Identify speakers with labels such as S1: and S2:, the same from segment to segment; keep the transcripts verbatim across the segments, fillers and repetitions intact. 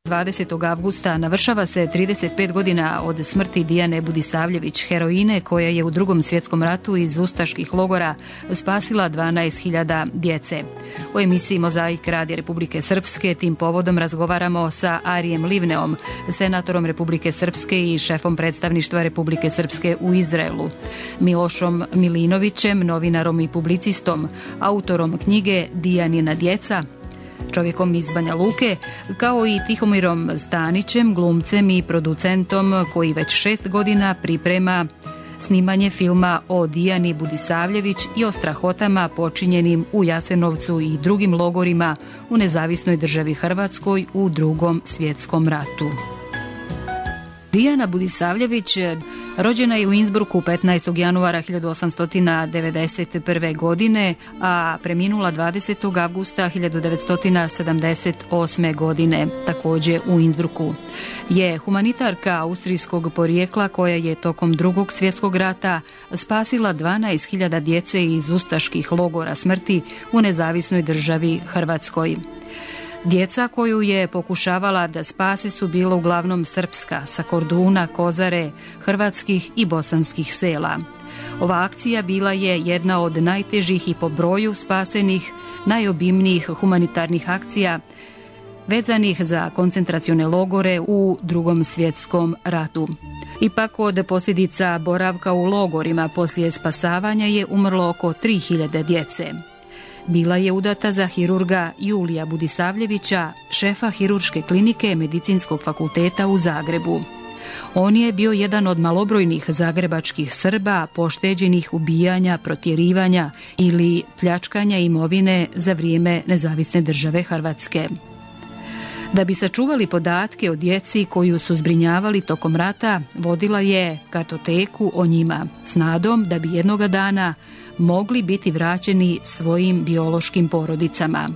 S1: dvadesetog avgusta navršava se trideset pet godina od smrti Dijane Budisavljević, heroine koja je u Drugom svjetskom ratu iz ustaških logora spasila dvanaest hiljada djece. U emisiji Mozaik Radija Republike Srpske tim povodom razgovaramo sa Arijem Livneom, senatorom Republike Srpske i šefom predstavništva Republike Srpske u Izraelu, Milošom Milinovićem, novinarom i publicistom, autorom knjige Dijanina djeca, čovjekom iz Banja Luke, kao i Tihomirom Stanićem, glumcem i producentom koji već šest godina priprema snimanje filma o Dijani Budisavljević i o strahotama počinjenim u Jasenovcu i drugim logorima u nezavisnoj državi Hrvatskoj u Drugom svjetskom ratu. Dijana Budisavljević rođena je u Innsbrucku petnaestog januara hiljadu osamsto devedeset prve. godine, a preminula dvadesetog avgusta hiljadu devetsto sedamdeset osme. godine, također u Innsbrucku. Je humanitarka austrijskog porijekla koja je tokom Drugog svjetskog rata spasila dvanaest hiljada djece iz ustaških logora smrti u nezavisnoj državi Hrvatskoj. Djeca koju je pokušavala da spase su bila uglavnom srpska, sa Korduna, Kozare, hrvatskih i bosanskih sela. Ova akcija bila je jedna od najtežih i po broju spasenih, najobimnijih humanitarnih akcija vezanih za koncentracione logore u Drugom svjetskom ratu. Ipak od posljedica boravka u logorima poslije spasavanja je umrlo oko tri hiljade djece. Bila je udata za hirurga Julija Budisavljevića, šefa hirurške klinike Medicinskog fakulteta u Zagrebu. On je bio jedan od malobrojnih zagrebačkih Srba pošteđenih ubijanja, protjerivanja ili pljačkanja imovine za vrijeme nezavisne države Hrvatske. Da bi sačuvali podatke o djeci koju su zbrinjavali tokom rata, vodila je kartoteku o njima, s nadom da bi jednoga dana mogli biti vraćeni svojim biološkim porodicama.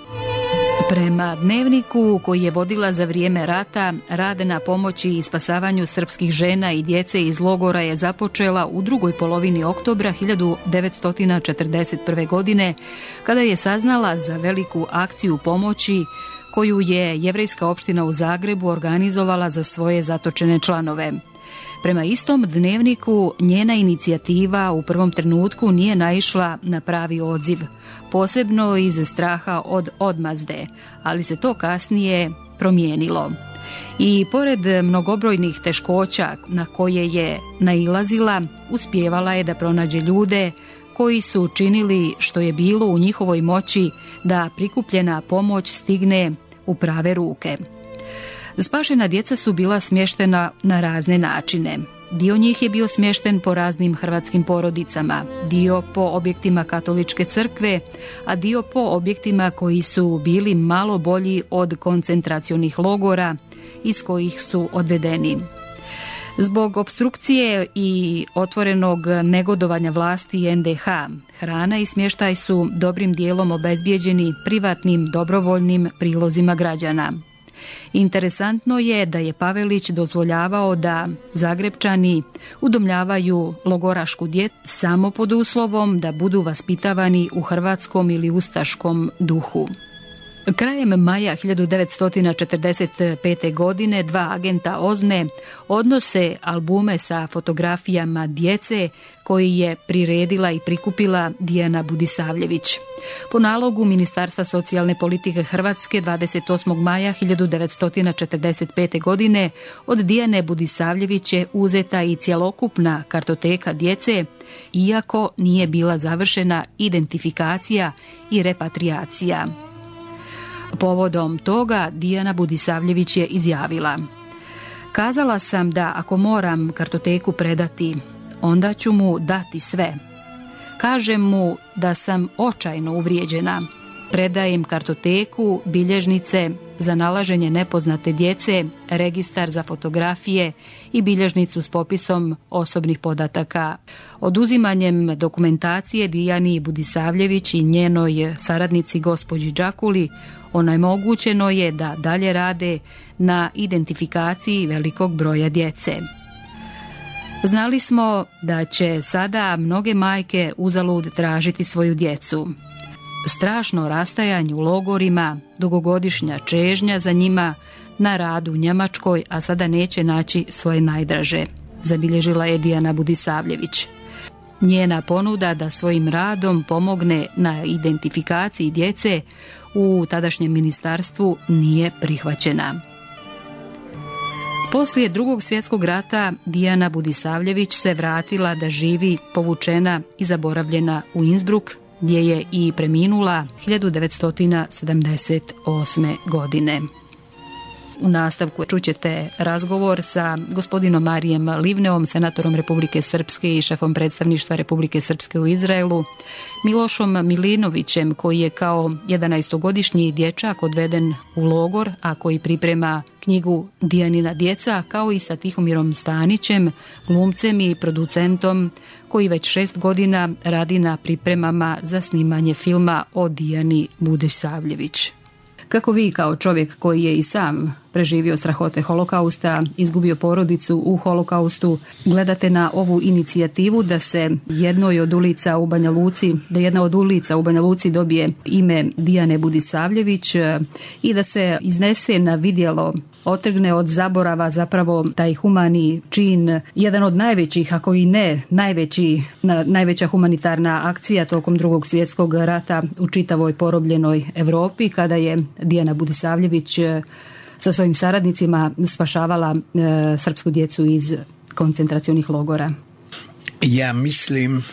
S1: Prema dnevniku koji je vodila za vrijeme rata, rad na pomoći i spasavanju srpskih žena i djece iz logora je započela u drugoj polovini oktobra hiljadu devetsto četrdeset prve. godine, kada je saznala za veliku akciju pomoći koju je jevrejska opština u Zagrebu organizovala za svoje zatočene članove. Prema istom dnevniku, njena inicijativa u prvom trenutku nije naišla na pravi odziv, posebno iz straha od odmazde, ali se to kasnije promijenilo. I pored mnogobrojnih teškoća na koje je nailazila, uspijevala je da pronađe ljude koji su učinili što je bilo u njihovoj moći da prikupljena pomoć stigne u prave ruke. Spašena djeca su bila smještena na razne načine. Dio njih je bio smješten po raznim hrvatskim porodicama, dio po objektima katoličke crkve, a dio po objektima koji su bili malo bolji od koncentracionih logora iz kojih su odvedeni. Zbog opstrukcije i otvorenog negodovanja vlasti en de ha, hrana i smještaj su dobrim dijelom obezbijeđeni privatnim dobrovoljnim prilozima građana. Interesantno je da je Pavelić dozvoljavao da Zagrebčani udomljavaju logorašku djecu samo pod uslovom da budu vaspitavani u hrvatskom ili ustaškom duhu. Krajem maja hiljadu devetsto četrdeset pete. godine dva agenta Ozne odnose albume sa fotografijama djece koji je priredila i prikupila Dijana Budisavljević. Po nalogu Ministarstva socijalne politike Hrvatske dvadeset osmog maja hiljadu devetsto četrdeset pete. godine od Dijane Budisavljević je uzeta i cjelokupna kartoteka djece, iako nije bila završena identifikacija i repatriacija. Povodom toga Dijana Budisavljević je izjavila: "Kazala sam da ako moram kartoteku predati, onda ću mu dati sve. Kažem mu da sam očajno uvrijeđena. Predajem kartoteku, bilježnice za nalaženje nepoznate djece, registar za fotografije i bilježnicu s popisom osobnih podataka. Oduzimanjem dokumentacije Dijani Budisavljević i njenoj saradnici gospođi Đakuli onemogućeno je da dalje rade na identifikaciji velikog broja djece. Znali smo da će sada mnoge majke uzalud tražiti svoju djecu. Strašno rastajanje u logorima, dugogodišnja čežnja za njima na rad u Njemačkoj, a sada neće naći svoje najdraže, zabilježila je Dijana Budisavljević. Njena ponuda da svojim radom pomogne na identifikaciji djece u tadašnjem ministarstvu nije prihvaćena. Poslije Drugog svjetskog rata Dijana Budisavljević se vratila da živi povučena i zaboravljena u Innsbruck, gdje je i preminula hiljadu devetsto sedamdeset osme. godine. U nastavku čućete razgovor sa gospodinom Marijem Livneom, senatorom Republike Srpske i šefom predstavništva Republike Srpske u Izraelu, Milošom Milinovićem, koji je kao jedanaestogodišnji dječak odveden u logor, a koji priprema knjigu Dijanina djeca, kao i sa Tihomirom Stanićem, glumcem i producentom koji već šest godina radi na pripremama za snimanje filma o Dijani Budisavljević. Kako vi kao čovjek koji je i sam preživio strahote holokausta, izgubio porodicu u holokaustu, gledate na ovu inicijativu da se jednoj od ulica u Banja Luci, da jedna od ulica u Banja Luci dobije ime Dijane Budisavljević i da se iznese na vidjelo, otrgne od zaborava zapravo taj humani čin, jedan od najvećih, ako i ne najveći, najveća humanitarna akcija tokom Drugog svjetskog rata u čitavoj porobljenoj Europi, kada je Dijana Budisavljević sa svojim saradnicima spašavala e, srpsku djecu iz koncentracionih logora.
S2: Ja mislim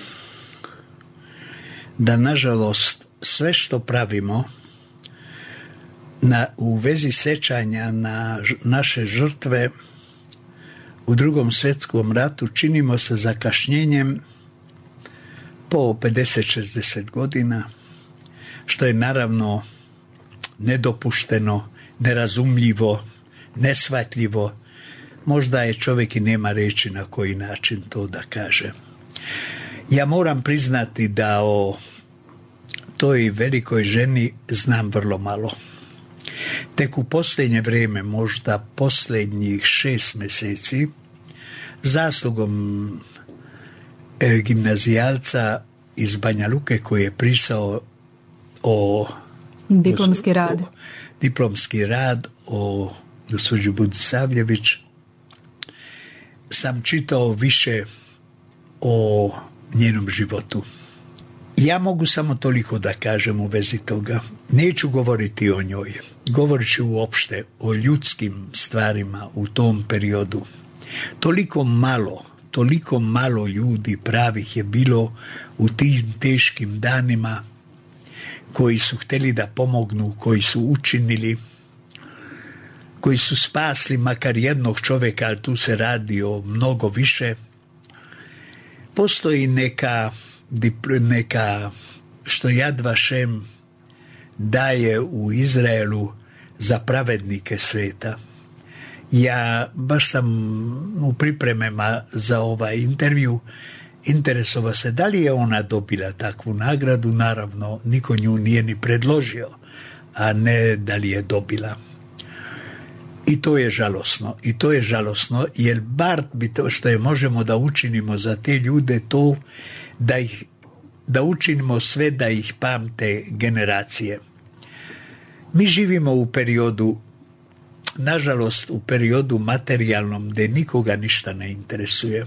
S2: da nažalost sve što pravimo na, u vezi sećanja na ž, naše žrtve u Drugom svjetskom ratu činimo sa zakašnjenjem po pedeset šezdeset godina, što je naravno nedopušteno, nerazumljivo, neshvatljivo. Možda je čovjek i nema reći na koji način to da kaže. Ja moram priznati da o toj velikoj ženi znam vrlo malo. Tek u posljednje vrijeme, možda posljednjih šest mjeseci, zaslugom e, gimnazijalca iz Banja Luke koji je pisao o
S1: diplomski rad.
S2: O, diplomski rad o gospođi Budisavljević, sam čitao više o njenom životu. Ja mogu samo toliko da kažem u vezi toga. Neću govoriti o njoj. Govorit ću uopšte o ljudskim stvarima u tom periodu. Toliko malo, toliko malo ljudi pravih je bilo u tim teškim danima, koji su htjeli da pomognu, koji su učinili, koji su spasli makar jednog čovjeka, ali tu se radi o mnogo više. Postoji neka, neka što Yad Vashem daje u Izraelu za pravednike sveta. Ja baš sam u pripremama za ovaj intervju interesovao se da li je ona dobila takvu nagradu. Naravno, niko nju nije ni predložio, a ne da li je dobila. I to je žalosno. I to je žalosno, jer bar bi to što je možemo da učinimo za te ljude, to da ih da učinimo sve da ih pamte generacije. Mi živimo u periodu, nažalost u periodu materijalnom, gdje nikoga ništa ne interesuje.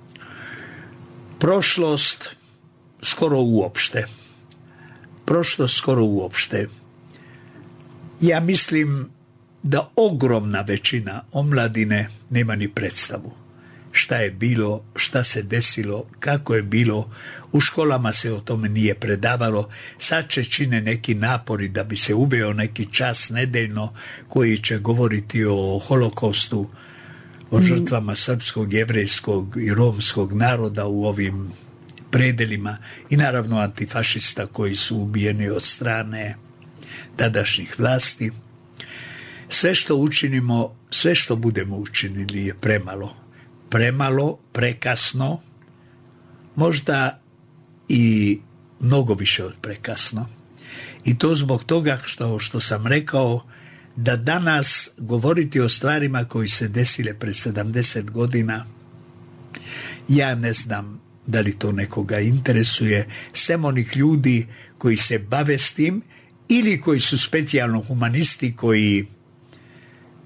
S2: Prošlost skoro uopšte. Prošlost skoro uopšte. Ja mislim da ogromna većina omladine nema ni predstavu šta je bilo, šta se desilo, kako je bilo. U školama se o tome nije predavalo. Sad će čine neki napori da bi se uveo neki čas nedeljno koji će govoriti o holokaustu, o žrtvama srpskog, jevrejskog i romskog naroda u ovim predelima i naravno antifašista koji su ubijeni od strane tadašnjih vlasti. Sve što učinimo, sve što budemo učinili je premalo. Premalo, prekasno, možda i mnogo više od prekasno. I to zbog toga što, što sam rekao, da danas govoriti o stvarima koji se desile pred sedamdeset godina, ja ne znam da li to nekoga interesuje, sem onih ljudi koji se bave s tim ili koji su specijalno humanisti, koji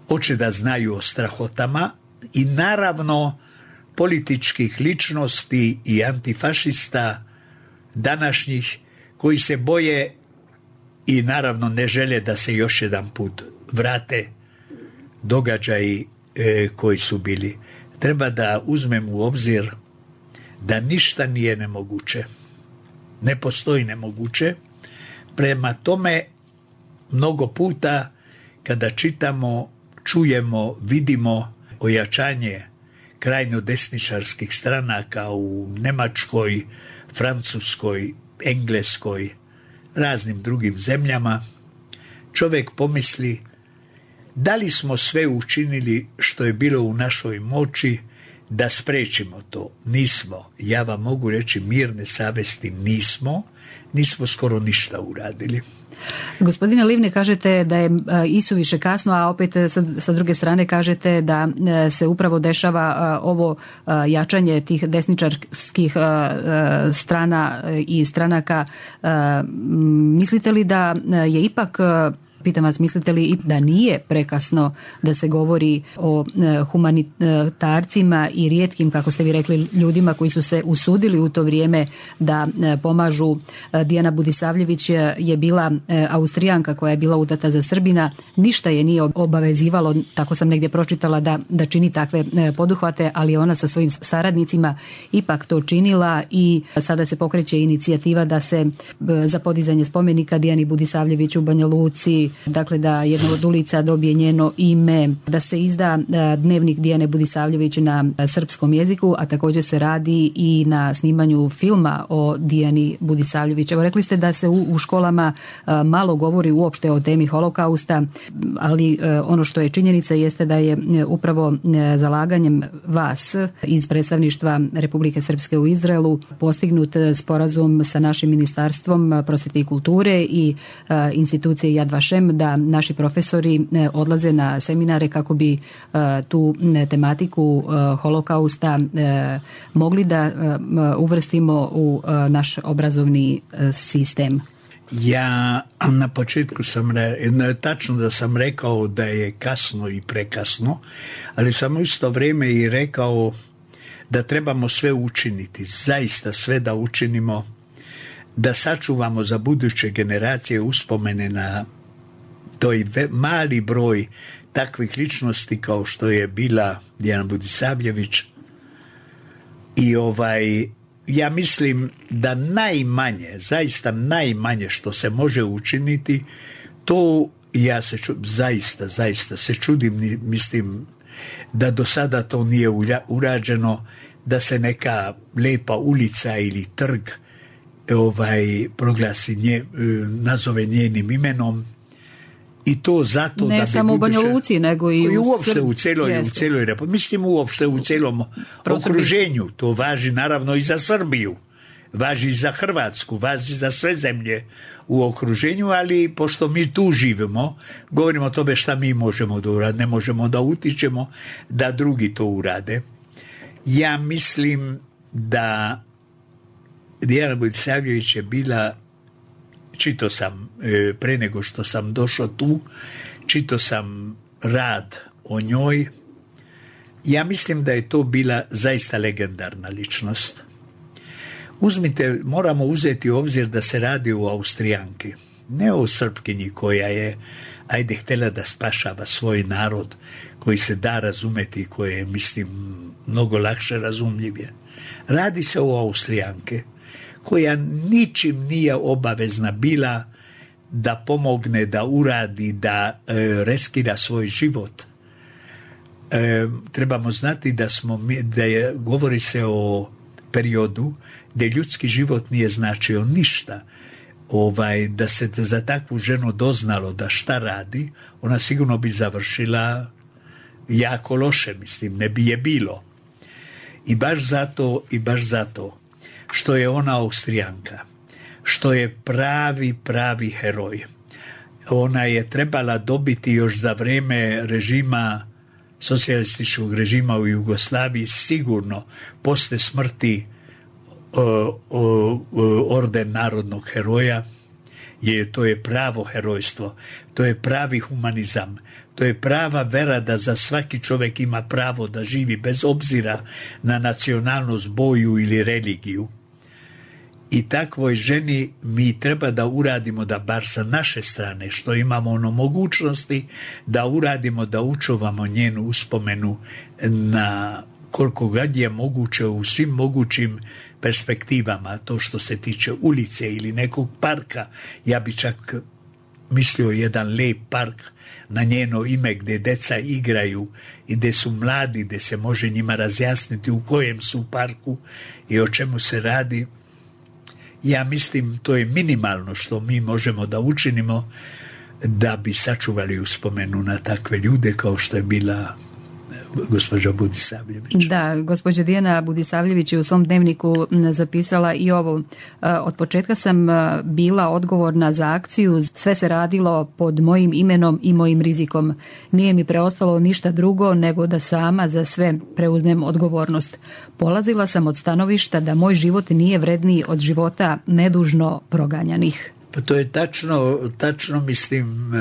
S2: hoće da znaju o strahotama i naravno političkih ličnosti i antifašista današnjih koji se boje i naravno ne žele da se još jedan put vrate događaji e, koji su bili. Treba da uzmemo u obzir da ništa nije nemoguće. Ne postoji nemoguće. Prema tome, mnogo puta kada čitamo, čujemo, vidimo ojačanje krajnjo desničarskih stranaka u Njemačkoj, Francuskoj, Engleskoj, raznim drugim zemljama, čovjek pomisli da li smo sve učinili što je bilo u našoj moći da sprečimo to. Nismo. Ja vam mogu reći mirne savesti nismo. Nismo skoro ništa uradili.
S1: Gospodine Livne, kažete da je isuviše kasno, a opet sa, sa druge strane kažete da se upravo dešava ovo jačanje tih desničarskih strana i stranaka. Mislite li da je ipak, pitam vas, mislite li da nije prekasno da se govori o humanitarcima i rijetkim, kako ste vi rekli, ljudima koji su se usudili u to vrijeme da pomažu? Dijana Budisavljević je bila Austrijanka koja je bila udata za Srbina. Ništa je nije obavezivalo, tako sam negdje pročitala, da, da čini takve poduhvate, ali ona sa svojim saradnicima ipak to činila i sada se pokreće inicijativa da se za podizanje spomenika Dijani Budisavljević u Banja Luci, dakle da jedna od ulica dobije njeno ime, da se izda dnevnik Dijane Budisavljević na srpskom jeziku, a također se radi i na snimanju filma o Dijani Budisavljević. Evo, rekli ste da se u, u školama malo govori uopšte o temi holokausta, ali ono što je činjenica jeste da je upravo zalaganjem vas iz predstavništva Republike Srpske u Izraelu postignut sporazum sa našim Ministarstvom prosvjete i kulture i institucije Yad Vashem da naši profesori odlaze na seminare kako bi tu tematiku holokausta mogli da uvrstimo u naš obrazovni sistem.
S2: Ja na početku sam re, tačno da sam rekao da je kasno i prekasno, ali sam u isto vrijeme i rekao da trebamo sve učiniti, zaista sve da učinimo, da sačuvamo za buduće generacije uspomene na toj mali broj takvih ličnosti kao što je bila Dijana Budisavljević. I ovaj, ja mislim da najmanje, zaista najmanje što se može učiniti, to ja se ču, zaista, zaista se čudim, mislim da do sada to nije urađeno, da se neka lijepa ulica ili trg ovaj, proglasi nje, nazove njenim imenom. I to zato
S1: ne
S2: da bi
S1: samo u Banja Luci, nego i,
S2: i
S1: u
S2: uopšte u celoj, u celoj Republici. Mislim uopšte u celom okruženju. To važi naravno i za Srbiju. Važi i za Hrvatsku, važi za sve zemlje u okruženju, ali pošto mi tu živimo, govorimo o tome šta mi možemo da uradimo, ne možemo da utičemo da drugi to urade. Ja mislim da Dijana Budisavljević je bila, čitao sam e, pre nego što sam došao tu, čitao sam rad o njoj. Ja mislim da je to bila zaista legendarna ličnost. Uzmite, moramo uzeti u obzir da se radi o Austrijanki, ne o Srpkinji koja je, ajde, htjela da spašava svoj narod, koji se da razumeti, koji je, mislim, mnogo lakše razumljivije. Radi se o Austrijanke, koja ničim nije obavezna bila da pomogne, da uradi, da e, reskira svoj život. E, trebamo znati da smo, da je, govori se o periodu gdje ljudski život nije značio ništa. Ovaj, da se za takvu ženu doznalo da šta radi, ona sigurno bi završila jako loše, mislim, ne bi je bilo. I baš zato, i baš zato što je ona Austrijanka, što je pravi, pravi heroj. Ona je trebala dobiti još za vrijeme režima, socijalističkog režima u Jugoslaviji, sigurno posle smrti o, o, o, orden narodnog heroja, jer to je pravo herojstvo, to je pravi humanizam, To je prava vera da za svaki čovjek ima pravo da živi bez obzira na nacionalnost, boju ili religiju. I takvoj ženi mi treba da uradimo, da bar sa naše strane, što imamo ono mogućnosti, da uradimo, da učuvamo njenu uspomenu na koliko god je moguće u svim mogućim perspektivama, to što se tiče ulice ili nekog parka. Ja bi čak mislio jedan lijep park na njeno ime gdje deca igraju i gdje su mladi, gdje se može njima razjasniti u kojem su parku i o čemu se radi. Ja mislim to je minimalno što mi možemo da učinimo da bi sačuvali uspomenu na takve ljude kao što je bila gospođa Budisavljević.
S1: Da, gospođa Dijana Budisavljević je u svom dnevniku zapisala i ovo. Od početka sam bila odgovorna za akciju, sve se radilo pod mojim imenom i mojim rizikom. Nije mi preostalo ništa drugo nego da sama za sve preuzmem odgovornost. Polazila sam od stanovišta da moj život nije vredniji od života nedužno proganjanih.
S2: Pa to je tačno, tačno mislim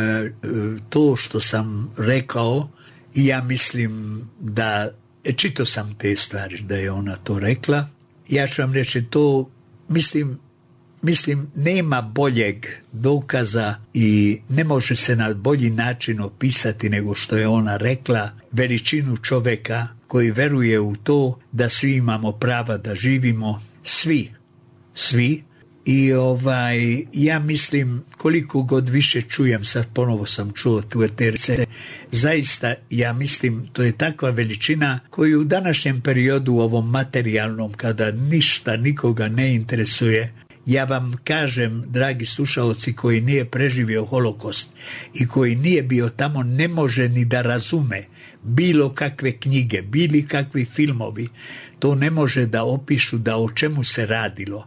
S2: to što sam rekao. I ja mislim da, čitao sam te stvari da je ona to rekla. Ja ću vam reći to, mislim, mislim nema boljeg dokaza i ne može se na bolji način opisati nego što je ona rekla veličinu čovjeka koji veruje u to da svi imamo prava da živimo, svi, svi. I ovaj, ja mislim, koliko god više čujem, sad ponovo sam čuo tu eterice, zaista ja mislim, to je takva veličina koju u današnjem periodu, u ovom materijalnom, kada ništa nikoga ne interesuje, ja vam kažem, dragi slušaoci, koji nije preživio holokost i koji nije bio tamo, ne može ni da razume bilo kakve knjige, bili kakvi filmovi, to ne može da opišu da o čemu se radilo.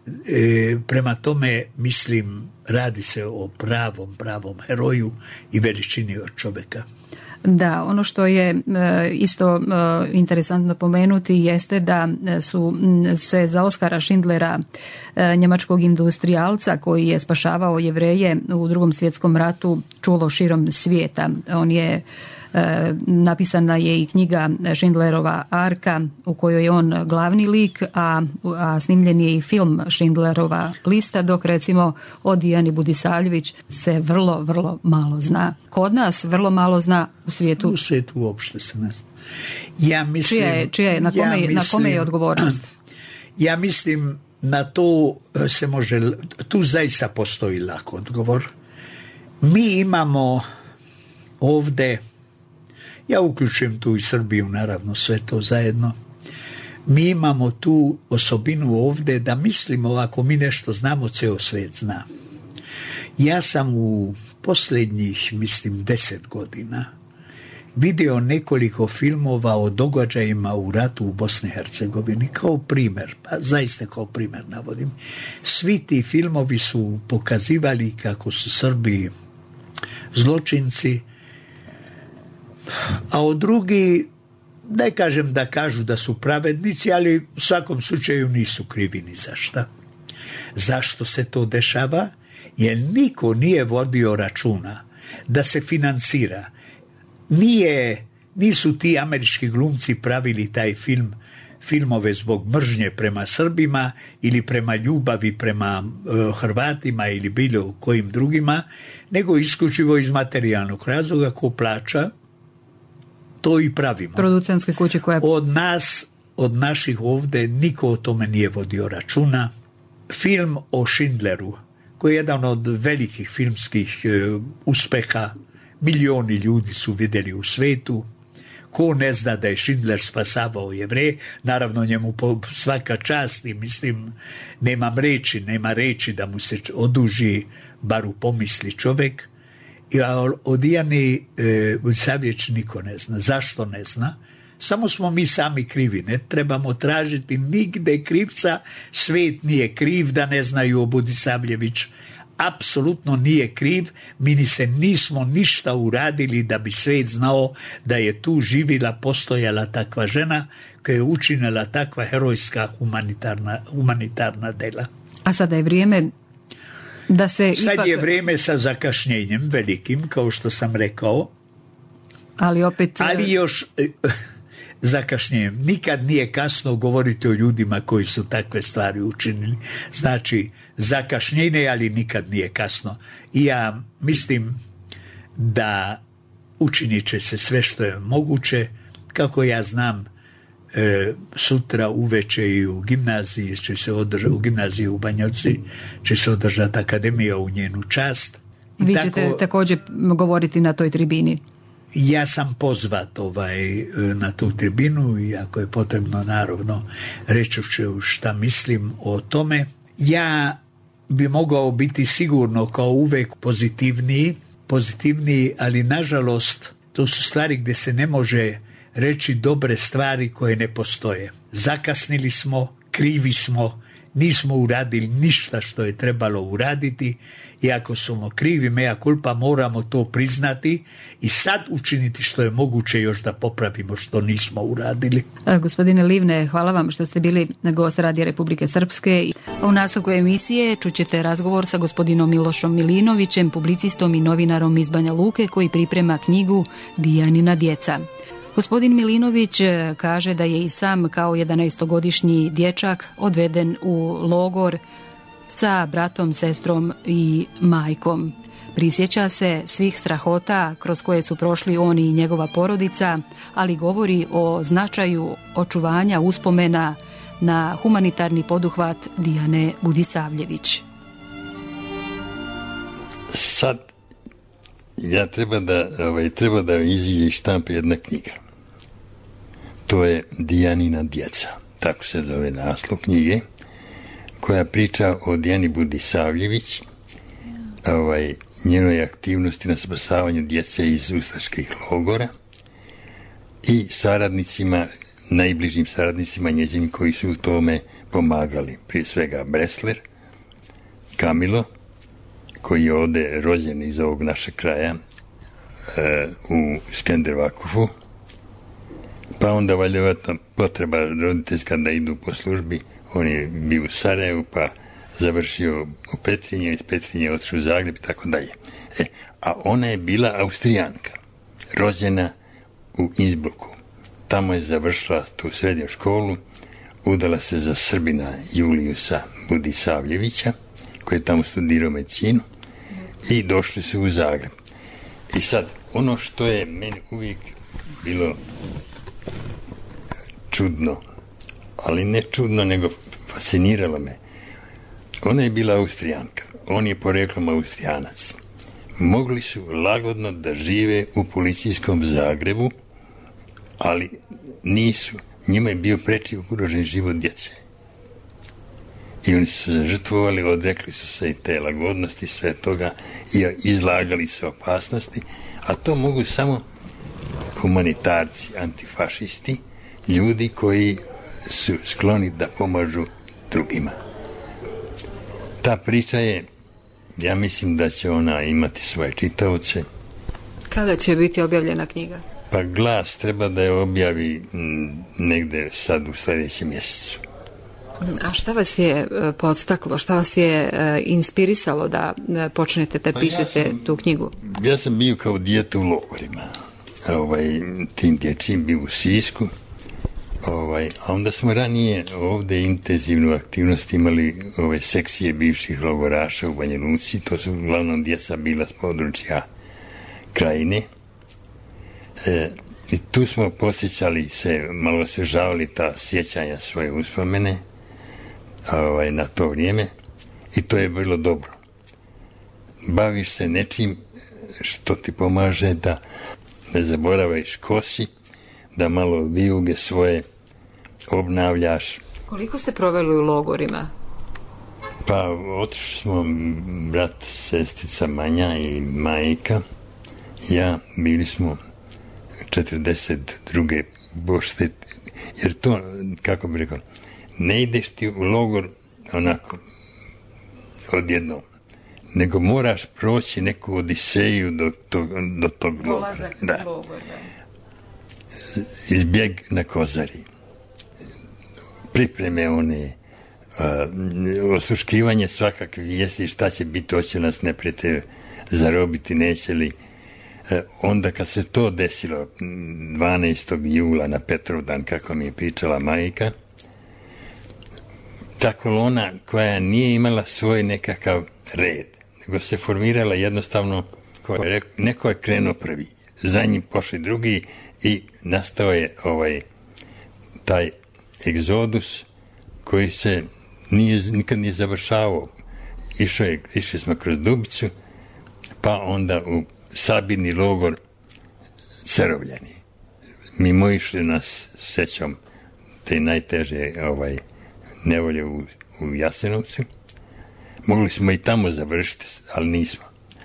S2: E, prema tome, mislim, radi se o pravom, pravom heroju i veličini od čovjeka.
S1: Da, ono što je e, isto e, interesantno pomenuti jeste da su se za Oskara Schindlera, e, njemačkog industrijalca koji je spašavao Jevreje u Drugom svjetskom ratu, čulo širom svijeta. On je E, napisana je i knjiga Schindlerova arka u kojoj je on glavni lik, a, a snimljen je i film Schindlerova lista, dok recimo o Dijani Budisavljević se vrlo, vrlo malo zna. Kod nas vrlo malo zna, u svijetu.
S2: U svijetu uopšte se ne zna. Ja mislim,
S1: čija je, čija je, na, kome, ja mislim, na kome je odgovornost?
S2: Ja mislim na to se može, tu zaista postoji lak odgovor. Mi imamo ovdje, ja uključujem tu i Srbiju, naravno, sve to zajedno. Mi imamo tu osobinu ovdje da mislimo, ako mi nešto znamo, ceo svijet zna. Ja sam u posljednjih, mislim, deset godina vidio nekoliko filmova o događajima u ratu u Bosni i Hercegovini, kao primjer, pa zaista kao primjer navodim. Svi ti filmovi su pokazivali kako su Srbi zločinci, a od drugi, ne kažem da kažu da su pravednici, ali u svakom slučaju nisu krivi ni za šta. Zašto se to dešava? Jer niko nije vodio računa da se financira. Nije, nisu ti američki glumci pravili taj film, filmove zbog mržnje prema Srbima ili prema ljubavi prema uh, Hrvatima ili bilo kojim drugima, nego isključivo iz materijalnog razloga, ko plaća, to i pravimo.
S1: Producentske kuće koje...
S2: Od nas, od naših ovdje, niko o tome nije vodio računa. Film o Schindleru, koji je jedan od velikih filmskih uh, uspeha, milioni ljudi su vidjeli u svetu. Ko ne zna da je Schindler spasavao Jevreje, naravno njemu po svaka čast i mislim, nemam reči, nema reči da mu se oduži, bar u pomisli čovjek. I o Dijani e, Budisavljević niko ne zna. Zašto ne zna? Samo smo mi sami krivi, ne trebamo tražiti nigde krivca, svijet nije kriv da ne znaju o Budisavljević, apsolutno nije kriv, mi ni se nismo ništa uradili da bi svijet znao da je tu živila, postojala takva žena koja je učinila takva herojska humanitarna, humanitarna dela.
S1: A sada je vrijeme da se
S2: Sad
S1: ipak...
S2: je vrijeme sa zakašnjenjem velikim, kao što sam rekao,
S1: Ali opet...
S2: Ali još zakašnjenjem. Nikad nije kasno govoriti o ljudima koji su takve stvari učinili. Znači, zakašnjenje, ali nikad nije kasno. I ja mislim da učinit će se sve što je moguće. Kako ja znam, e, sutra uveče i u gimnaziji će se održati, u gimnaziji u Banjovci će se održati akademija u njenu čast. I
S1: Vi
S2: tako,
S1: ćete također govoriti na toj tribini.
S2: Ja sam pozvat ovaj, na tu tribinu i ako je potrebno, naravno, reći ću šta mislim o tome. Ja bi mogao biti sigurno kao uvek pozitivniji, pozitivniji, ali nažalost to su stvari gdje se ne može reći dobre stvari koje ne postoje. Zakasnili smo, krivi smo, nismo uradili ništa što je trebalo uraditi i ako smo krivi, mea culpa, moramo to priznati i sad učiniti što je moguće još da popravimo što nismo uradili.
S1: Gospodine Livne, hvala vam što ste bili gost Radija Republike Srpske. U nastavku emisije čućete razgovor sa gospodinom Milošom Milinovićem, publicistom i novinarom iz Banja Luke koji priprema knjigu Dijanina djeca. Gospodin Milinović kaže da je i sam kao jedanaestogodišnji dječak odveden u logor sa bratom, sestrom i majkom. Prisjeća se svih strahota kroz koje su prošli on i njegova porodica, ali govori o značaju očuvanja uspomena na humanitarni poduhvat Dijane Budisavljević.
S3: Sad ja treba da, ovaj, treba da iziđe iz štampe jedna knjiga. To je Dijanina djeca, tako se zove naslov knjige, koja priča o Dijani Budisavljević, ovaj, njenoj aktivnosti na spasavanju djece iz ustaških logora i saradnicima, najbližim saradnicima njezinim koji su u tome pomagali. Prije svega Bresler, Kamilo, koji je ovdje rođen iz ovog našeg kraja, e, u Skendervakufu, pa onda valjda potreba roditeljska da idu po službi. On je bio u Sarajevu, pa završio u Petrinje, iz Petrinje otišao u Zagreb i tako dalje. E, a ona je bila Austrijanka, rođena u Innsbrucku. Tamo je završila tu srednju školu, udala se za Srbina Julijusa Budisavljevića, koji je tamo studirao medicinu, i došli su u Zagreb. I sad, ono što je meni uvijek bilo čudno, ali ne čudno, nego fasciniralo me. Ona je bila Austrijanka, on je poreklom Austrijanac. Mogli su lagodno da žive u policijskom Zagrebu, ali nisu. Njima je bio preči ugrožen život djece. I oni su se žrtvovali, odrekli su se i te lagodnosti, sve toga, i izlagali se opasnosti, a to mogu samo humanitarci, antifašisti, ljudi koji su skloni da pomažu drugima. Ta priča je, ja mislim da će ona imati svoje čitaoce.
S1: Kada će biti objavljena knjiga?
S3: Pa Glas treba da je objavi negde sad u sljedećem mjesecu.
S1: A šta vas je podstaklo, šta vas je inspirisalo da počnete da pišete ja sam, tu knjigu?
S3: Ja sam bio kao dijete u logorima. Ovaj, tim dječjim bio u Sisku. Ovaj, a onda smo ranije ovdje intenzivnu aktivnost imali ove sekcije bivših logoraša u Banja Luci. To su uglavnom djeca bila s područja Krajine. E, I tu smo posjećali se, malo se žavali ta sjećanja svoje uspomene ovaj, na to vrijeme, i to je vrlo dobro. Baviš se nečim što ti pomaže da ne zaboravaš kosi, da malo vijuge svoje obnavljaš.
S1: Koliko ste proveli u logorima?
S3: Pa otišli smo brat, sestica Manja i majka. Ja, bili smo četrdeset druge bošte, jer to, kako bi rekao, ne ideš ti u logor onako odjednom, nego moraš proći neku odiseju do tog, do tog logora. Da. Logor, da. Izbjeg na Kozari. Pripreme one, uh, osluškivanje svakakve vijesti, šta će biti, hoće nas neprijatelj zarobiti, neće li. onda kad se to desilo dvanaestog jula na Petrovdan, kako mi je pričala majka, ta kolona koja nije imala svoj nekakav red, nego se formirala jednostavno, neko je krenuo prvi, za njim pošli drugi i nastao je ovaj taj egzodus koji se nije, nikad nije završavao. Išao je, išli smo kroz Dubicu, pa onda u sabirni logor Cerovljani. Mimo išli nas sećam te najteže ovaj, nevolje u, u Jasenovcu. Mogli smo i tamo završiti, ali nismo.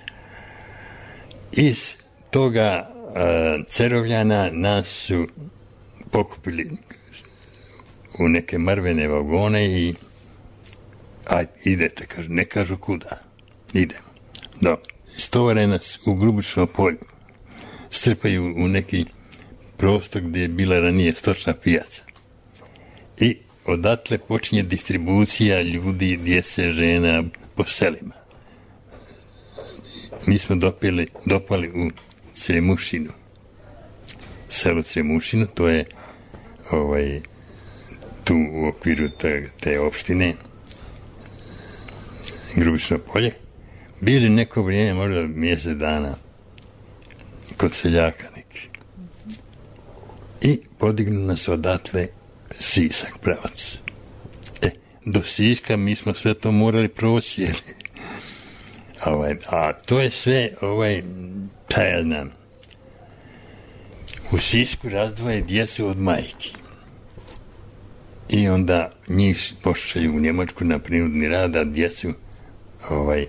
S3: Iz toga uh, Cerovljana nas su pokupili u neke mrvene vagone i aj, idete, kažu, ne kažu kuda. Idemo. Do. Istovare nas u Grubično polju. Strpaju u neki prostor gdje je bila ranije stočna pijaca. I odatle počinje distribucija ljudi, djece, žena po selima. Mi smo dopili, dopali u Cremušinu. Selo Cremušinu, to je ovaj, tu u okviru te, te opštine Grubično polje. Bili neko vrijeme, možda mjesec dana, kod seljaka neki. I podignu nas odatle Sisak pravac. E, do Siska mi smo sve to morali proći, jer, ovaj, a to je sve, ovaj, pa ja znam, u Sisku razdvoje djecu od majki. I onda njih pošalju u Njemačku na prinudni rad, a djecu ovaj,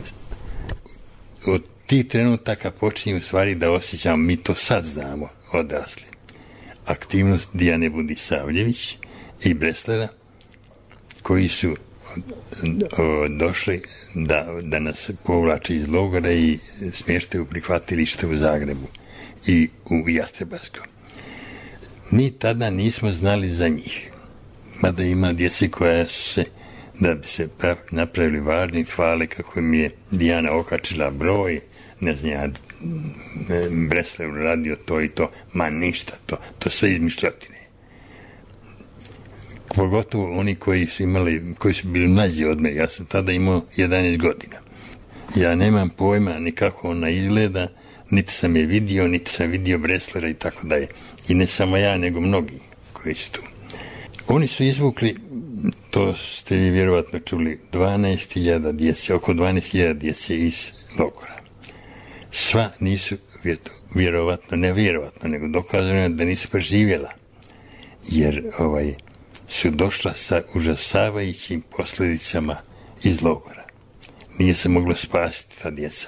S3: od tih trenutaka počinje u stvari da osjećamo, mi to sad znamo, odrasli. Aktivnost Dijane Budisavljević i Breslera, koji su o, došli da, da nas povlače iz logora i smještaju u prihvatilište u Zagrebu i u Jastrebarskom. Mi tada nismo znali za njih. Mada ima djeci koja se, da bi se napravili važni, hvale kako mi je Dijana okačila broj, ne znam ja, Bresler radio to i to, ma ništa, to, to sve izmišljotine. Pogotovo oni koji su imali, koji su bili mlađi od mene, ja sam tada imao jedanaest godina. Ja nemam pojma ni kako ona izgleda, niti sam je vidio, niti sam vidio Breslera i tako dalje. I ne samo ja, nego mnogi koji su tu. Oni su izvukli, to ste vi vjerovatno čuli, dvanaest hiljada djece, oko dvanaest hiljada djece iz logora. Sva nisu, vjerovatno, ne vjerovatno, nego dokazano da nisu preživjela. Jer ovaj, su došla sa užasavajućim posljedicama iz logora. Nije se moglo spasiti ta djeca.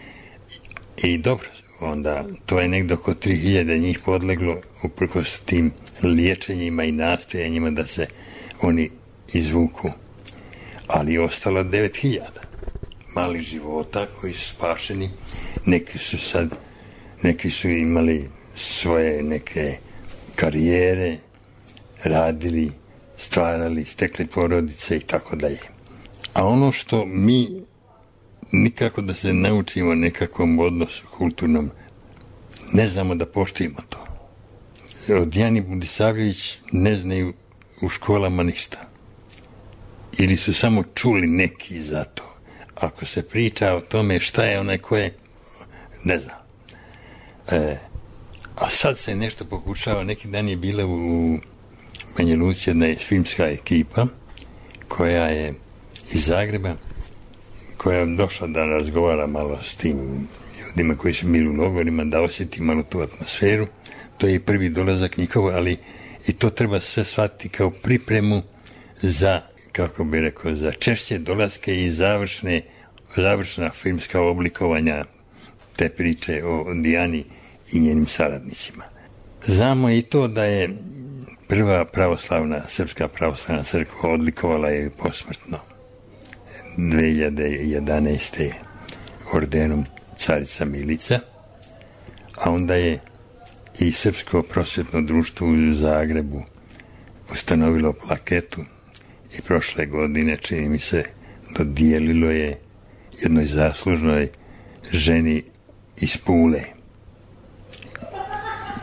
S3: I dobro, onda to je negdje oko tri hiljade njih podleglo uprkos tim liječenjima i nastojanjima da se oni izvuku. Ali je ostalo devet hiljada malih života koji su spašeni. Neki su sad, neki su imali svoje neke karijere, radili, stvarali, stekli porodice i tako dalje. A ono što mi nikako da se naučimo nekakvom odnosu kulturnom, ne znamo da poštujemo to. Od Dijani Budisavljević ne znaju u školama ništa. Ili su samo čuli neki za to. Ako se priča o tome šta je onaj ko je, ne znam. E, a sad se nešto pokušava, neki dan je bila u Banja Luci jedna filmska ekipa koja je iz Zagreba, koja je došla da razgovara malo s tim ljudima koji su bili u logorima, da osjeti malo tu atmosferu. To je prvi dolazak njihov, ali i to treba sve shvatiti kao pripremu za, kako bi rekao, za češće dolaske i završne, završna filmska oblikovanja te priče o Dijani i njenim saradnicima. Znamo i to da je prva pravoslavna, srpska pravoslavna crkva odlikovala je posmrtno dve hiljade jedanaeste. ordenom carica Milica, a onda je i Srpsko prosvjetno društvo u Zagrebu ustanovilo plaketu i prošle godine, čini mi se, dodijelilo je jednoj zaslužnoj ženi iz Pule.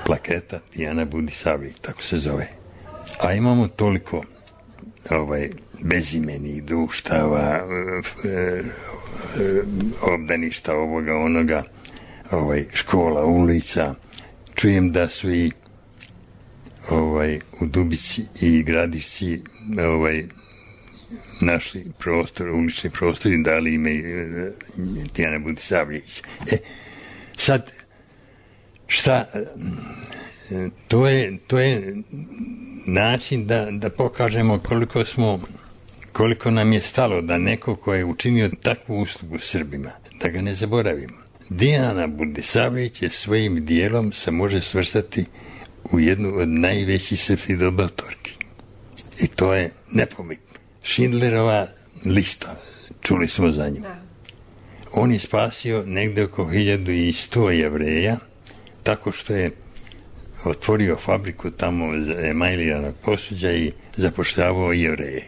S3: plaketa Dijana Budisavljević, tako se zove. A imamo toliko ovaj, bezimenih društava, obdaništa ovoga, onoga, ovaj, škola, ulica. Čujem da su i ovaj, u Dubici i Gradišci ovaj, našli prostor, ulični prostor i dali ime Dijana Budisavljević. E, sad, šta, to je, to je način da, da pokažemo koliko smo, koliko nam je stalo da neko ko je učinio takvu uslugu Srbima, da ga ne zaboravimo. Dijana Budisavljević je svojim dijelom se može svrstati u jednu od najvećih srpskih dobrotvori. I to je nepobitno. Schindlerova lista, čuli smo za nju. Da. On je spasio negde oko hiljadu i sto Jevreja, tako što je otvorio fabriku tamo za emajliranog posuđa i zapošljavao Jevreje.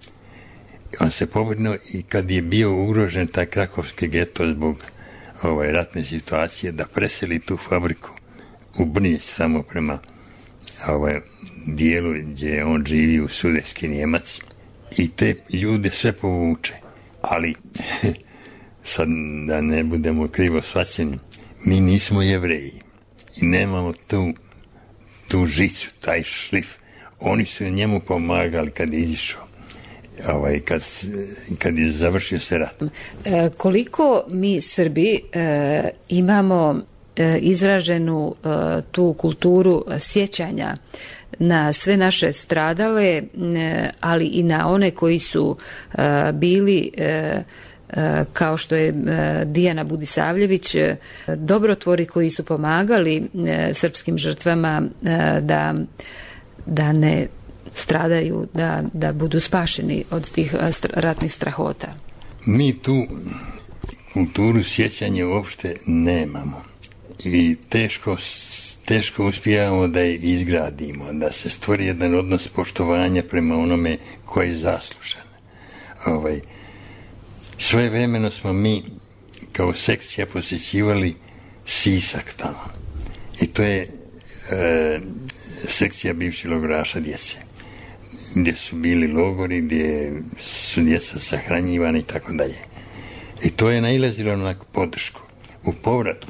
S3: On se pobrinuo i kad je bio ugrožen taj krakovski geto zbog ovaj, ratne situacije, da preseli tu fabriku u Brnjić, samo prema ovaj, dijelu gdje on živi, u Sudetski Njemac, i te ljude sve povuče. Ali, sad da ne budemo krivo shvaćeni, mi nismo Jevreji i nemamo tu, tu žicu, taj šlif. Oni su njemu pomagali kad je izišao. Ovaj, kad, kad je završio se rat.
S1: E, koliko mi Srbi e, imamo e, izraženu e, tu kulturu sjećanja na sve naše stradale, e, ali i na one koji su e, bili e, e, kao što je e, Dijana Budisavljević, e, dobrotvori koji su pomagali e, srpskim žrtvama e, da, da ne stradaju, da, da budu spašeni od tih ratnih strahota.
S3: Mi tu kulturu sjećanja uopšte nemamo i teško, teško uspijamo da je izgradimo, da se stvori jedan odnos poštovanja prema onome koji je zaslužan. Ovaj, svojevremeno smo mi kao sekcija posjećivali Sisak tamo i to je e, sekcija bivših logoraša djece, gdje su bili logori, gdje su djeca sahranjivana i tako dalje. I to je nailazilo na podršku. U povratu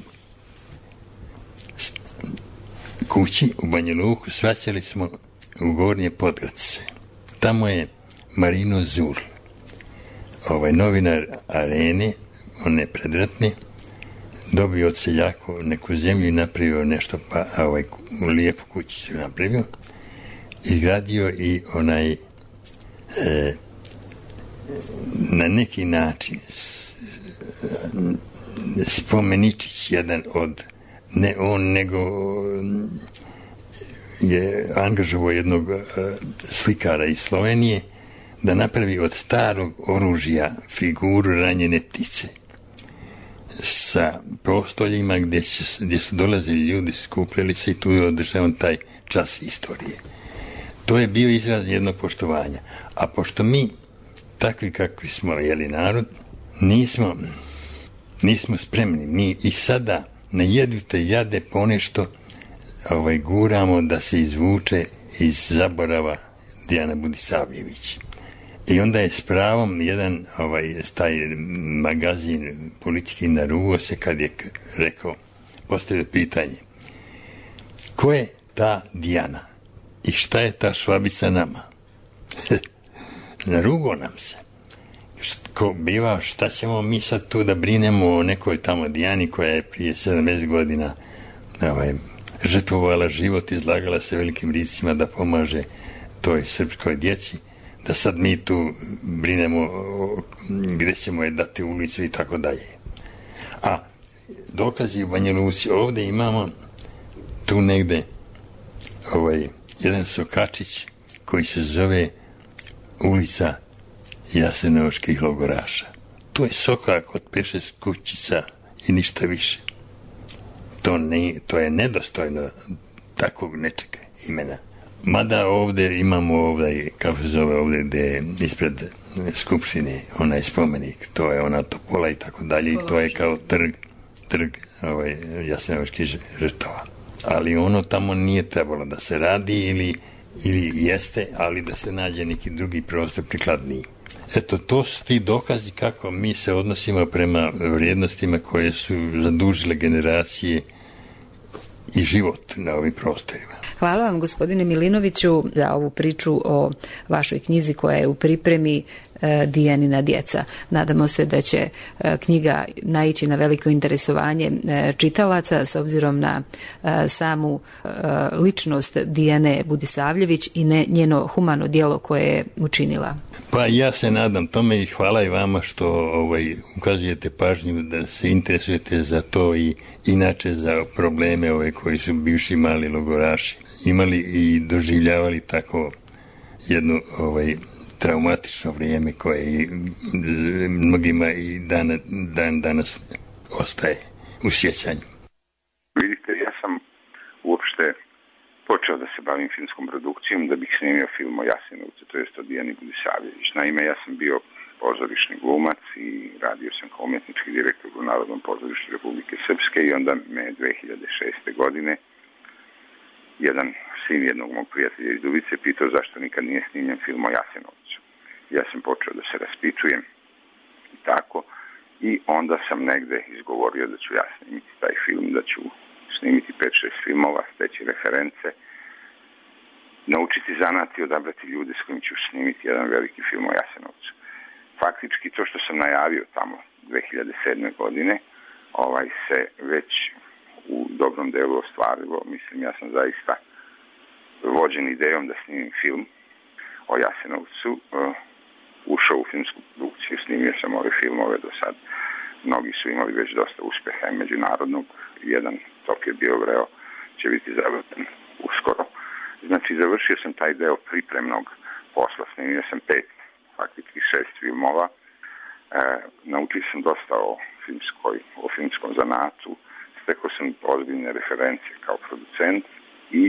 S3: kući u Banja Luku svraćali smo u Gornje Podgradce. Tamo je Marino Zul, ovaj novinar Arene, one predratne, dobio od seljaka neku zemlju i napravio nešto, pa ovaj, lijepu kućicu napravio. Izgradio i onaj e, na neki način spomeničić jedan od, ne on, nego je angažovao jednog e, slikara iz Slovenije da napravi od starog oružja figuru ranjene ptice sa prostoljima gdje su, gdje su dolazili ljudi, skupljali se i tu je održavan taj čas istorije. To je bio izraz jednog poštovanja. A pošto mi, takvi kakvi smo, jeli narod, nismo, nismo spremni. Mi i sada na jedvite jade ponešto ovaj, guramo da se izvuče iz zaborava Dijana Budisavljević. I onda je s pravom jedan ovaj, taj magazin politički narugo se kad je rekao, postavio pitanje, ko je ta Dijana? I šta je ta Švabica nama? Narugo nam se. Ko biva, šta ćemo mi sad tu da brinemo o nekoj tamo Dijani koja je prije sedamdeset godina ovaj, žrtvovala život, izlagala se velikim rizicima da pomaže toj srpskoj djeci, da sad mi tu brinemo gdje ćemo je dati ulicu i tako dalje. A dokazi u Banja Luci, ovdje imamo tu negde ovaj, jedan sokačić koji se zove ulica Jasenovačkih logoraša. To je sokak od pet šest kućica i ništa više. To, ne, to je nedostojno takvog nečega imena. Mada ovdje imamo ovdje, kako se zove ovdje, gdje je ispred skupštine onaj spomenik, to je ona topola i tako dalje, i to je kao trg, trg ovaj, Jasenovačkih žrtava. ali ono tamo nije trebalo da se radi ili, ili jeste, ali da se nađe neki drugi prostor prikladniji. Eto, to su ti dokazi kako mi se odnosimo prema vrijednostima koje su zadužile generacije i život na ovim prostorima.
S1: Hvala vam, gospodine Milinoviću, za ovu priču o vašoj knjizi koja je u pripremi, Dijanina djeca. Nadamo se da će knjiga naići na veliko interesovanje čitalaca s obzirom na samu ličnost Dijane Budisavljević i ne njeno humano djelo koje je učinila.
S3: Pa ja se nadam tome i hvala i vama što ovaj, ukazujete pažnju da se interesujete za to i inače za probleme ove koji su bivši mali logoraši imali i doživljavali tako jedno ovaj, traumatično vrijeme koje mnogima i dan, dan danas ostaje u sjećanju.
S4: Vidite, ja sam uopšte počeo da se bavim filmskom produkcijom da bih snimio film o Jasenovcu, to jest o Dijani Budisavljević. Naime, ja sam bio pozorišni glumac i radio sam kao umjetnički direktor u Narodnom pozorištu Republike Srpske i onda me dve hiljade šeste. godine jedan sin jednog mog prijatelja iz Dubice pitao zašto nikad nije snimljen film o Jasenovcu. Ja sam počeo da se raspitujem i tako i onda sam negde izgovorio da ću ja snimiti taj film, da ću snimiti pet šest filmova, steći reference, naučiti zanat i odabrati ljude s kojim ću snimiti jedan veliki film o Jasenovcu. Faktički to što sam najavio tamo dve hiljade sedme. godine ovaj se već u dobrom delu ostvarilo. Mislim, ja sam zaista vođen idejom da snimim film o Jasenovcu, uh, ušao u filmsku produkciju, snimio sam ove filmove do sad. Mnogi su imali već dosta uspeha i međunarodnog. Jedan Tok je bio vreo, će biti završen uskoro. Znači, završio sam taj deo pripremnog posla. Snimio sam pet, faktički šest filmova. E, naučio sam dosta o, filmskoj, o filmskom zanatu. Stekao sam ozbiljne reference kao producent i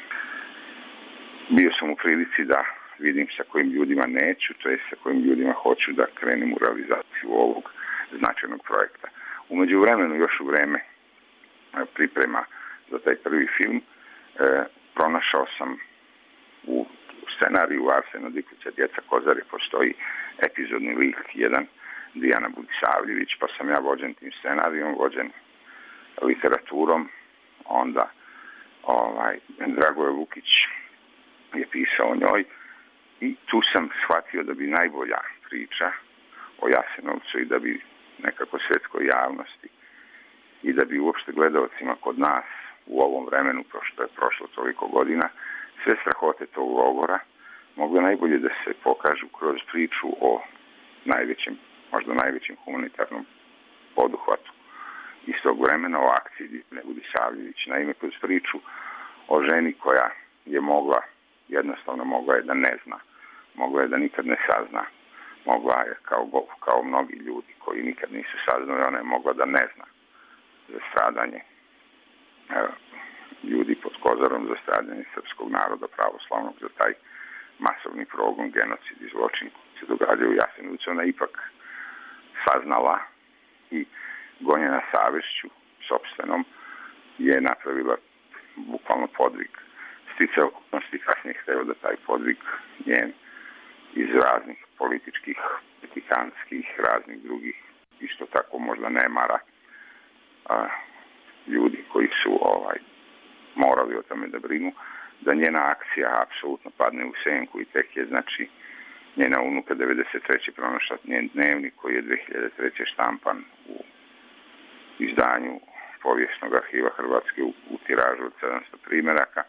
S4: bio sam u prilici da vidim sa kojim ljudima neću, to je sa kojim ljudima hoću da krenem u realizaciju ovog značajnog projekta. U međuvremenu, još u vreme priprema za taj prvi film, e, pronašao sam u scenariju Arsena Diklića Djeca Kozare postoji epizodni lik jedan, Dijana Budisavljević, pa sam ja vođen tim scenarijom, vođen literaturom, onda ovaj, Dragoje Lukić je pisao o njoj i tu sam shvatio da bi najbolja priča o Jasenovcu i da bi nekako svetskoj javnosti i da bi uopšte gledalcima kod nas u ovom vremenu, pošto je prošlo toliko godina, sve strahote tog logora mogle najbolje da se pokažu kroz priču o najvećem, možda najvećem humanitarnom poduhvatu iz tog vremena, o akciji Dijane Budisavljević. Naime, kroz priču o ženi koja je mogla, jednostavno mogla je da ne zna, mogla je da nikad ne sazna, mogla je kao, kao mnogi ljudi koji nikad nisu saznali, ona je mogla da ne zna za stradanje e, ljudi pod Kozarom, za stradanje srpskog naroda pravoslavnog, za taj masovni progon, genocid i zločin koji se događa u Jasenovcu. Ona ipak saznala i gonjena savješću sopstvenom je napravila bukvalno podvig. Sticao okolnosti kasnije hteo da taj podvig njen iz raznih političkih, politikanskih, raznih drugih, isto tako možda nemara a, ljudi koji su ovaj morali o tome da brinu, da njena akcija apsolutno padne u senku i tek je, znači, njena unuka devedeset treće pronašla njen dnevnik koji je dve hiljade treće štampan u izdanju Povijesnog arhiva Hrvatske u, u tiražu od sedamsto primjeraka.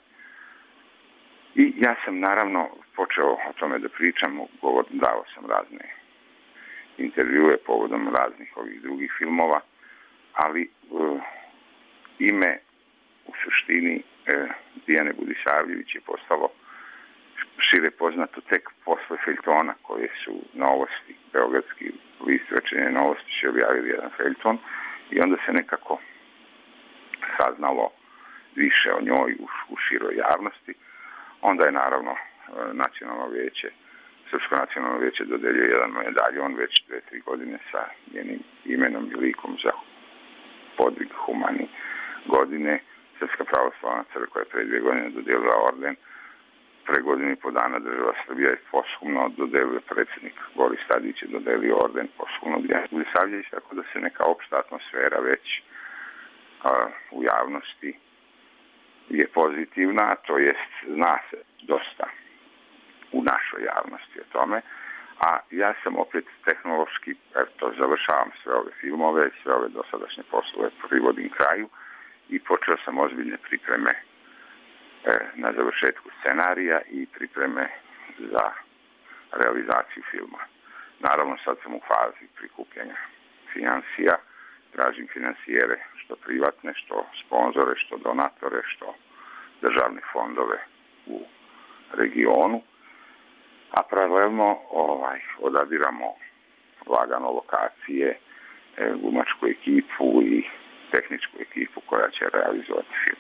S4: I ja sam naravno počeo o tome da pričam, govor, dao sam razne intervjue povodom raznih ovih drugih filmova, ali uh, ime u suštini uh, Dijane Budisavljević je postalo šire poznato tek posle feljtona koje su Novosti, beogradski list Večernje Novosti će objavili jedan feljton i onda se nekako saznalo više o njoj u, u široj javnosti. Onda je naravno nacionalno vijeće, Srpsko nacionalno vijeće dodeljuje jedan medaljon već dve, tri godine sa njenim imenom i likom za podvig humani godine Srpska pravoslavna crkva je pre dvije godine dodijelila orden. Pre godinu i po dana država Srbija je posthumno dodelio, predsjednik Boris Tadić je dodelio orden posthumno Dijani Budisavljević, tako da se neka opšta atmosfera već a, u javnosti je pozitivna, to jest zna se dosta u našoj javnosti o tome, a ja sam opet tehnološki, eto, završavam sve ove filmove, sve ove dosadašnje poslove privodim kraju i počeo sam ozbiljne pripreme na završetku scenarija i pripreme za realizaciju filma. Naravno, sad sam u fazi prikupljanja financija, tražim finansijere, što privatne, što sponzore, što donatore, što državne fondove u regionu, a paralelno ovaj, odadiramo lagano lokacije, glumačku ekipu i tehničku ekipu koja će realizovati film.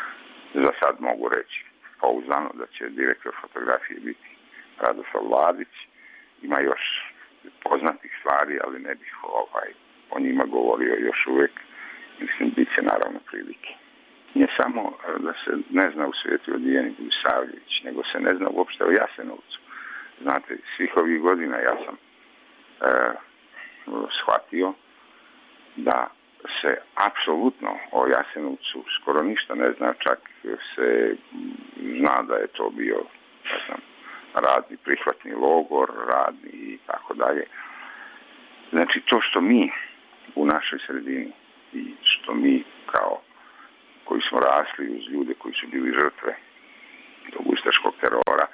S4: Za sad mogu reći pouzdano da će direktor fotografije biti Radoslav Vladić. Ima još poznatih stvari, ali ne bih ovaj, o njima govorio još uvijek. Mislim, bit će naravno prilike. Nije samo da se ne zna u svijetu o Dijani Budisavljević, nego se ne zna uopšte o Jasenovcu. Znate, svih ovih godina ja sam e, shvatio da se apsolutno o Jasenovcu skoro ništa ne zna, čak se zna da je to bio, ne znam, radni prihvatni logor, radni i tako dalje. Znači, to što mi u našoj sredini i što mi kao koji smo rasli uz ljude koji su bili žrtve tog ustaškog terora,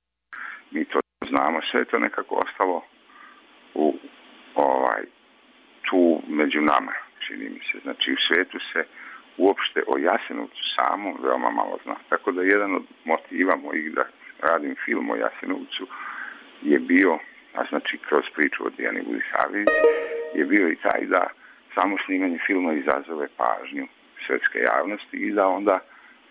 S4: mi to znamo, sve je to nekako ostalo u ovaj, tu među nama, čini mi se. Znači, u svijetu se uopšte o Jasenovcu samom veoma malo zna. Tako da jedan od motiva mojih da radim film o Jasenovcu je bio, a znači kroz priču o Dijani Budisavljević, je bio i taj da samo snimanje filma izazove pažnju svjetske javnosti i da onda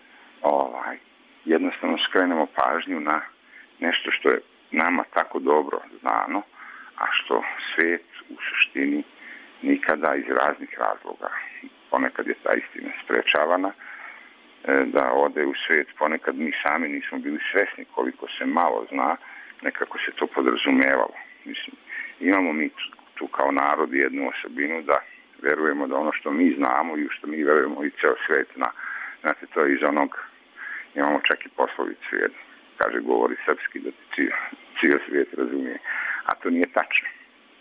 S4: ovaj, jednostavno skrenemo pažnju na nešto što je nama tako dobro znano, a što svijet u suštini nikada iz raznih razloga, ponekad je ta istina sprečavana da ode u svijet, ponekad mi sami nismo bili svjesni koliko se malo zna, nekako se to podrazumijevalo. Mislim, imamo mi tu kao narod jednu osobinu da verujemo da ono što mi znamo i u što mi verujemo i ceo svijet zna. Znate, to je iz onog, imamo čak i poslovicu jednu, kaže govori srpski da ti cijel svijet razumije, a to nije tačno.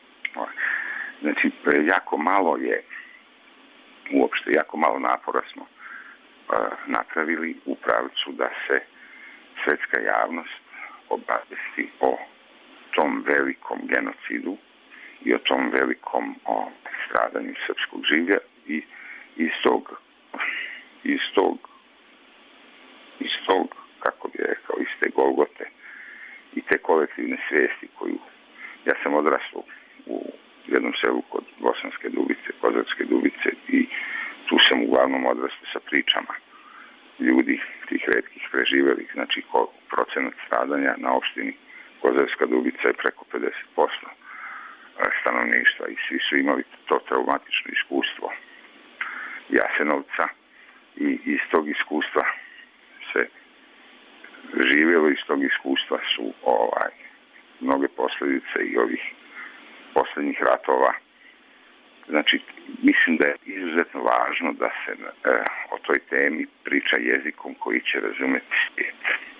S4: Znači, jako malo je, uopšte jako malo napora smo uh, napravili u pravcu da se svjetska javnost obavesti o tom velikom genocidu i o tom velikom o, stradanju srpskog življa i iz tog, iz tog, iz tog, kako bi rekao, iz te Golgote i te kolektivne svijesti koju, ja sam odrastao u jednom selu kod Bosanske Dubice, Kozarske Dubice i tu sam uglavnom odrastao sa pričama ljudi, tih retkih preživelih, znači procenat stradanja na opštini Kozarska Dubica je preko pedeset posto stanovništva i svi su imali to traumatično iskustvo Jasenovca i iz tog iskustva se živjelo, iz tog iskustva su ovaj, mnoge posljedice i ovih posljednjih ratova. Znači, mislim da je izuzetno važno da se e, o toj temi priča jezikom koji će razumjeti svijet.